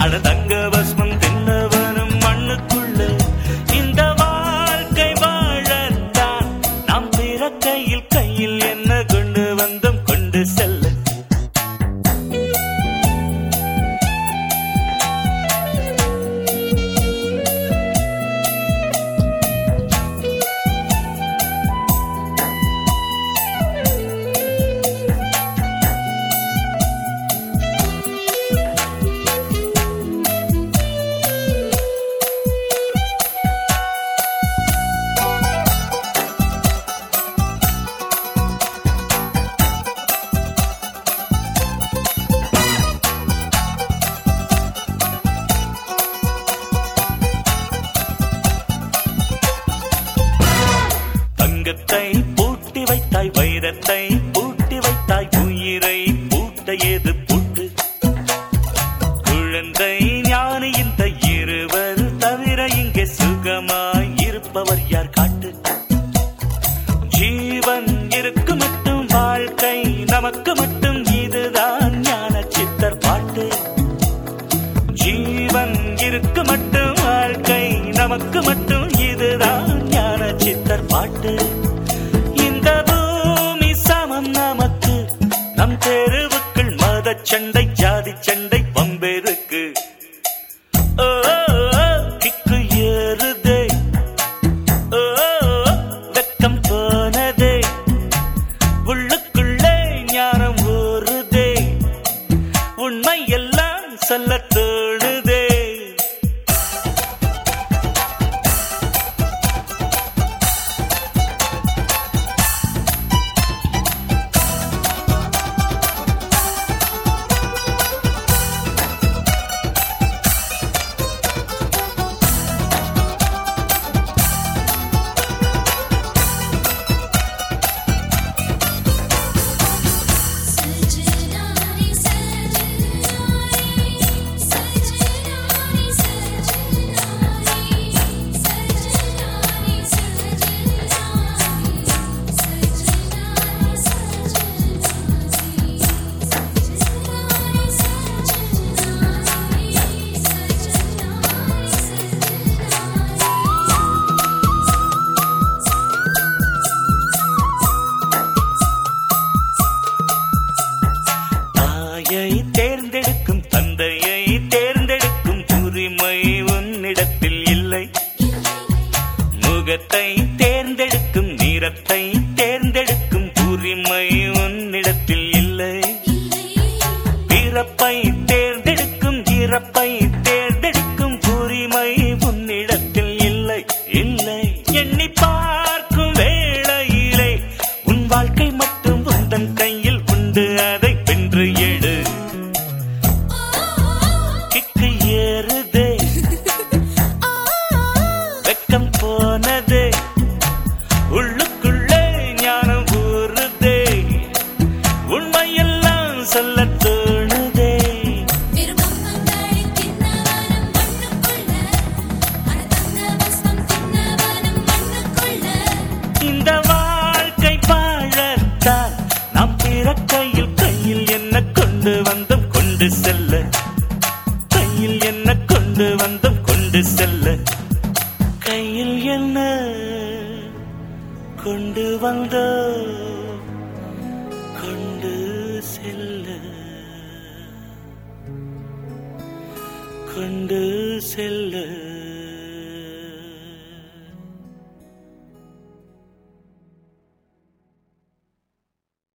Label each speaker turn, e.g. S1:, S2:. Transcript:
S1: அட தங்க பஸ்மம் தின்னவனும் மண்ணுக்குள்ள இந்த வாழ்க்கை வாழத்தான் நாம் பிறக்கையில் கையில் என்ன கொண்டு வந்தோம் கொண்டு செல்ல. தங்கத்தை பூட்டி வைத்தாய், வைரத்தை பூட்டி வைத்தாய், உயிரை பூட்ட ஏது பூட்டு? குழந்தை ஞானி இந்த இருவர் தவிர இங்கே சுகமாய் இருப்பவர் யார் காட்டு? ஜீவன் இருக்கு மட்டும் வாழ்க்கை நமக்கு மட்டும் இதுதான் ஞான சித்தர் பாட்டு. ஜீவன் இருக்கு மட்டும் வாழ்க்கை நமக்கு மட்டும் இதுதான் ஞான சித்தர் பாட்டு. இந்த பூமி சமம் நமக்கு, நம் தெருவுக்குள் மத சண்டை ஜாதி சண்டை பம்பெருக்கு. ஓ கிக்கு ஏறுதே, ஓ வெக்கம் போனதே, உள்ளுக்குள்ளே ஞானம் ஊறுதே, உண்மை எல்லாம் சொல்ல தோணுதே. தேர்ந்தெடுக்கும் தந்தையை தேர்ந்தெடுக்கும் உரிமை உன்னிடத்தில் இல்லை. முகத்தை தேர்ந்தெடுக்கும் நிறத்தை தேர்ந்தெடுக்கும் உரிமை உன்னிடத்தில் இல்லை. பிறப்பை தேர்ந்தெடுக்கும் இறப்பை தேர்ந்தெடுக்கும் உரிமை உன்னிடத்தில் இல்லை. இல்லை எண்ணி பார்க்கும் வேளையிலே உன் வாழ்க்கை மட்டும் உந்தன் கையில் உண்டு, அதை வென்று எடு. கிக்கு ஏறுதே, வெக்கம் போனதே, உள்ளுக்குள்ளே ஞானம் ஊறுதே, உண்மையெல்லாம் சொல்ல தோணுதே. இந்த வாழ்க்கை வாழத்தான் நாம் பிறக்கையில் கையில் என்ன கொண்டு வந்தோம் கொண்டு செல்ல. கையில் என்ன கொண்டு வந்தோம் கொண்டு செல்ல. கையில் என்ன கொண்டு வந்தோம் கொண்டு செல்ல. கொண்டு செல்ல.